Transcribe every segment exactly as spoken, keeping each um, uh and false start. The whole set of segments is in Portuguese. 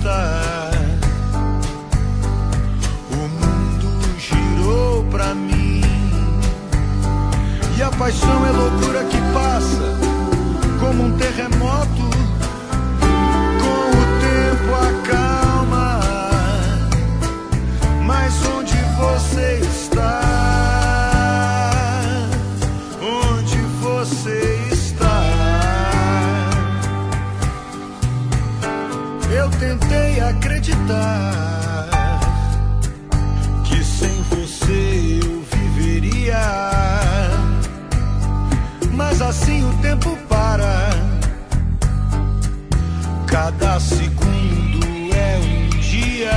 está. O mundo girou pra mim, e a paixão é loucura que passa como um terremoto. Com o tempo acalma, mas onde você está? Onde você está? Eu tentei acreditar que sem você eu viveria, mas assim o tempo para. Cada segundo é um dia,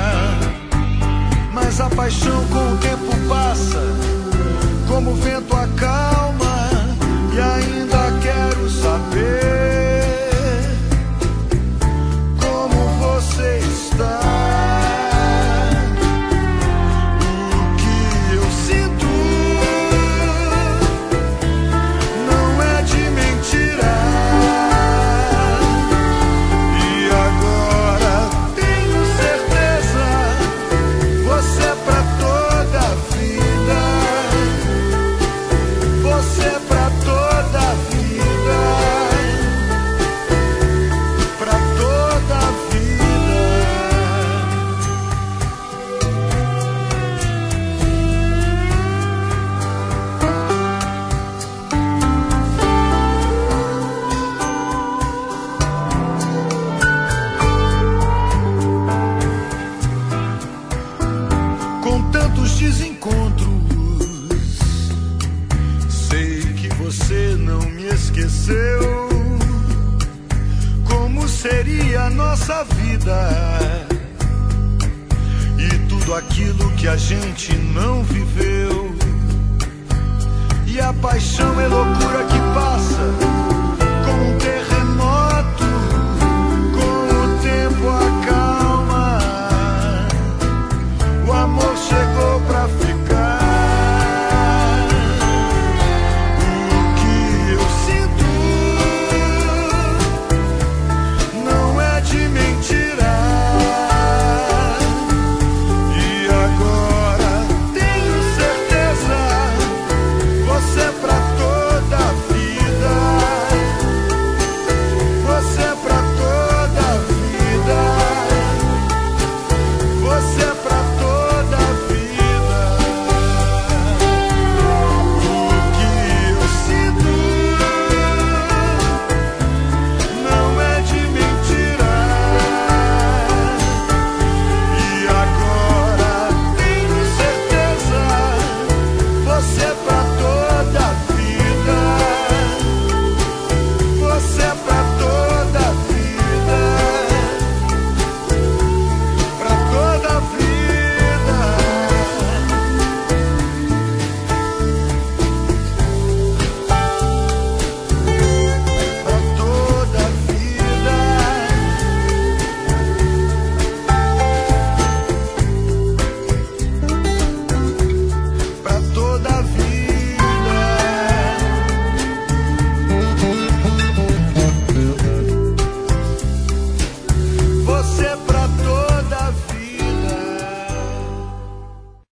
mas a paixão com o tempo passa, como o vento acalma. E ainda quero saber como você está. O que eu sinto não é de mentira. E agora tenho certeza, você é pra toda a vida. Você é pra toda a vida. Pra toda a vida. Com tantos desencontros, sei que você não me esqueceu. Como seria a nossa vida e tudo aquilo que a gente não viveu? E a paixão é loucura que passa